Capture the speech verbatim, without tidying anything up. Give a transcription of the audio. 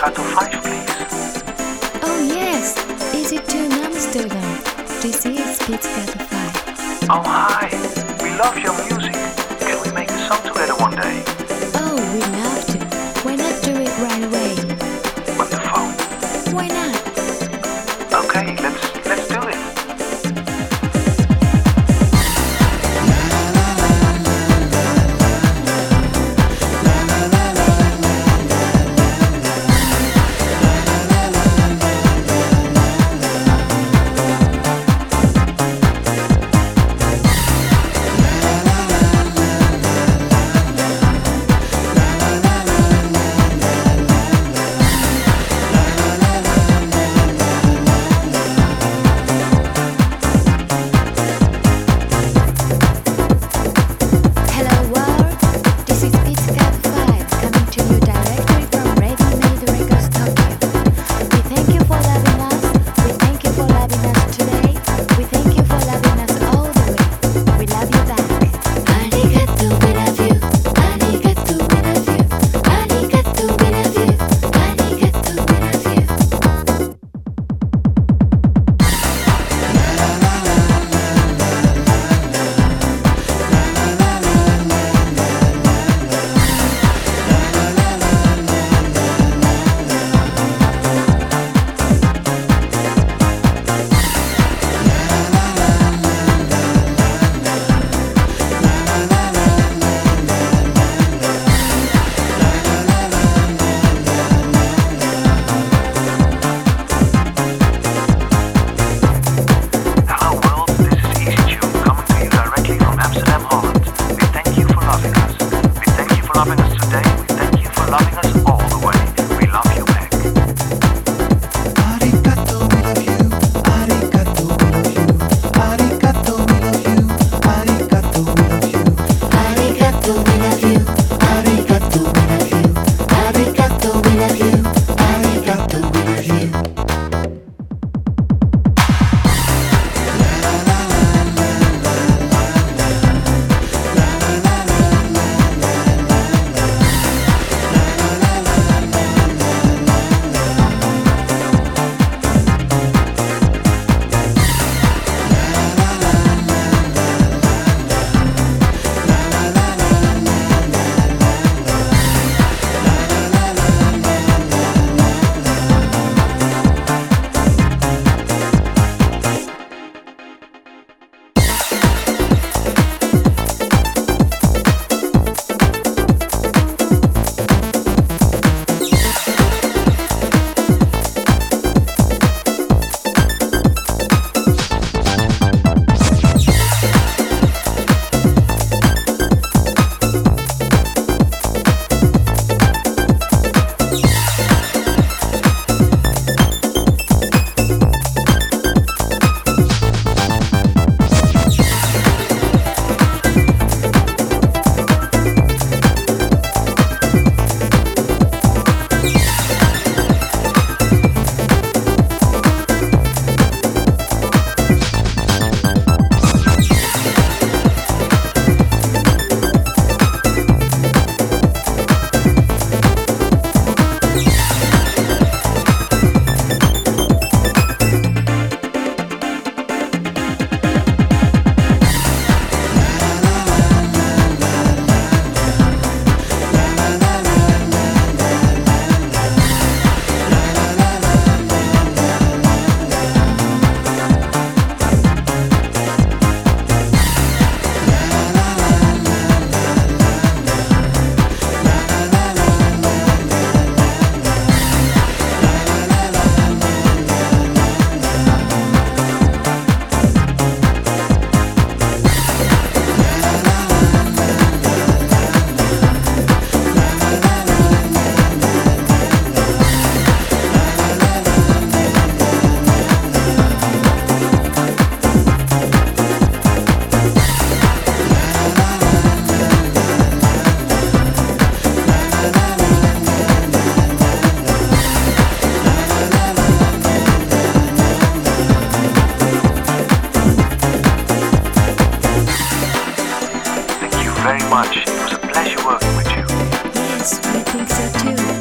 Pizzicato five, please? Oh yes, easy to Amsterdam. This is Pizzicato five. Oh hi, we love your music. Can we make a song together one day? Oh, we love to. Why not do it right away? On the phone? Why not? Okay, let's let's do it. Loving us today, we thank you for loving us all the way. We love you back. Arigato, we love you. Arigato, we love you. Arigato, we love you. Arigato, we love you. Arigato, we love you. Arigato, we love you. Arigato, we love you. Arigato, we love you. Very much. It was a pleasure working with you. Yes, I think so too.